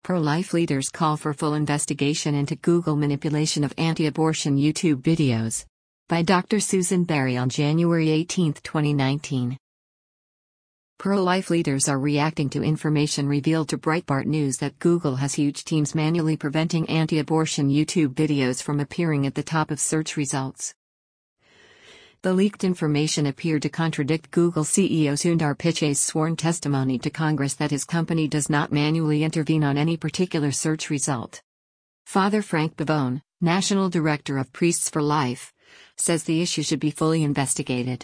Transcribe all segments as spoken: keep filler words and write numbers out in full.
Pro-life leaders call for full investigation into Google manipulation of anti-abortion YouTube videos. By Doctor Susan Berry on January eighteenth, twenty nineteen. Pro-life leaders are reacting to information revealed to Breitbart News that Google has huge teams manually preventing anti-abortion YouTube videos from appearing at the top of search results. The leaked information appeared to contradict Google C E O Sundar Pichai's sworn testimony to Congress that his company does not manually intervene on any particular search result. Father Frank Pavone, National Director of Priests for Life, says the issue should be fully investigated.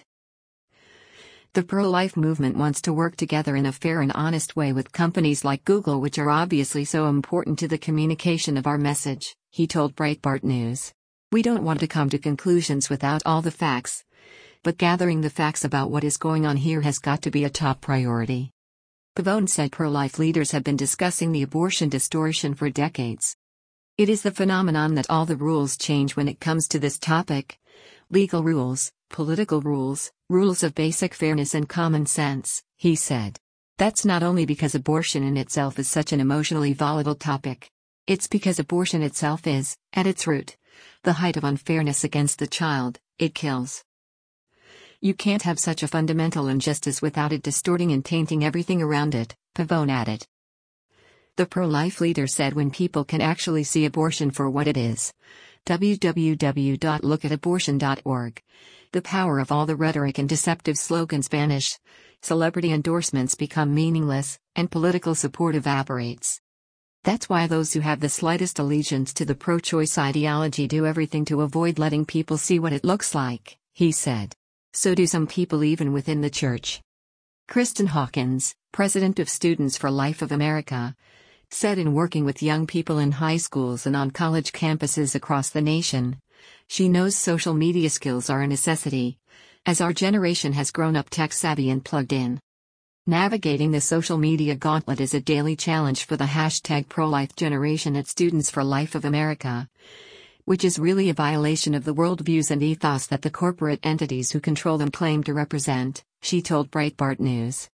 The pro-life movement wants to work together in a fair and honest way with companies like Google, which are obviously so important to the communication of our message, he told Breitbart News. We don't want to come to conclusions without all the facts, but gathering the facts about what is going on here has got to be a top priority. Pavone said pro-life leaders have been discussing the abortion distortion for decades. It is the phenomenon that all the rules change when it comes to this topic. Legal rules, political rules, rules of basic fairness and common sense, he said. That's not only because abortion in itself is such an emotionally volatile topic. It's because abortion itself is, at its root, the height of unfairness against the child it kills. You can't have such a fundamental injustice without it distorting and tainting everything around it, Pavone added. The pro-life leader said when people can actually see abortion for what it is, w w w dot look at abortion dot org, the power of all the rhetoric and deceptive slogans vanish, celebrity endorsements become meaningless, and political support evaporates. That's why those who have the slightest allegiance to the pro-choice ideology do everything to avoid letting people see what it looks like, he said. So do some people even within the church. Kristen Hawkins, president of Students for Life of America, said in working with young people in high schools and on college campuses across the nation, she knows social media skills are a necessity, as our generation has grown up tech-savvy and plugged in. Navigating the social media gauntlet is a daily challenge for the hashtag pro-life generation at Students for Life of America, which is really a violation of the worldviews and ethos that the corporate entities who control them claim to represent, she told Breitbart News.